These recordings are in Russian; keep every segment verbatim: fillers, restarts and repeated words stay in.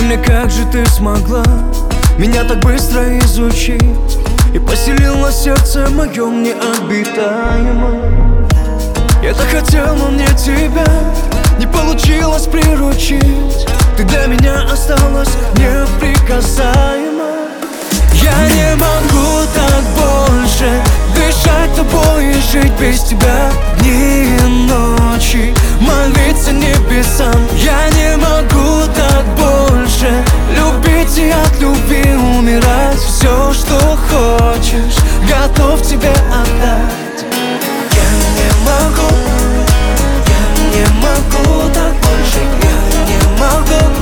Или как же ты смогла меня так быстро изучить и поселила сердце моем необитаемом? Я так хотел, но мне тебя не получилось приручить. Ты для меня осталась неприкасаема. Я не могу так больше дышать тобой и жить без тебя дни и ночи, молиться небесам. Я не могу так больше любить и от любви умирать. Все, что хочешь, готов тебе отдать. Я не могу, я не могу так больше, я не могу.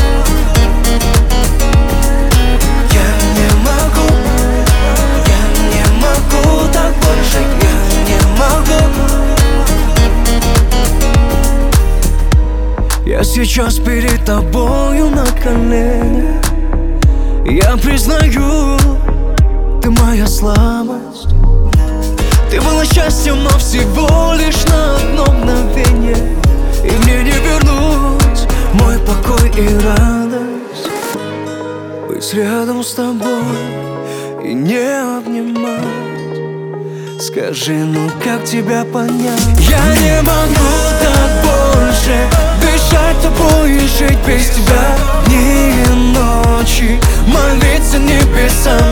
Я сейчас перед тобою на коленях. Я признаю, ты моя слабость. Ты была счастьем, но всего лишь на одно мгновение, и мне не вернуть мой покой и радость. Быть рядом с тобой и не обнимать. Скажи, ну как тебя понять? Я не могу так больше дышать тобой и жить без тебя дни и ночи, молиться небесам.